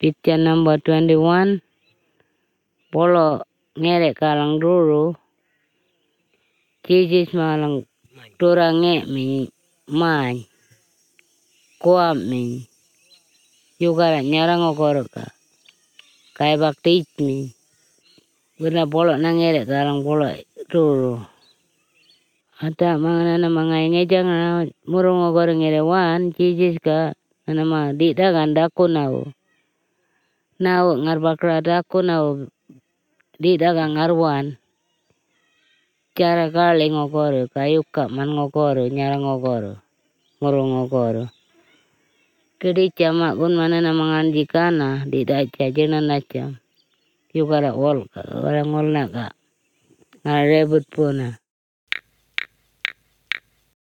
Picture number 21. Polo ngere kalang ruru. Jesus malang turang mi man. Kuam mi. Yugara nyarang okoroka. Kai bakti mi. Guna polo nangere kalang polo ruru. Ata mga mga ngejang na murong okoro ngere wan. Jesus ka nama di dagan dako nau. Nau ngarbakra dako nau. Di dagang arwan. Cara kali ngokoro. Kayuka man ngokoro. Nyara ngokoro. Ngurung ngokoro. Kedi camak kun mana namangan jikana. Di daca jenan nacam. Yukara ol ka. Orang ol na ka. Ngarebut puna.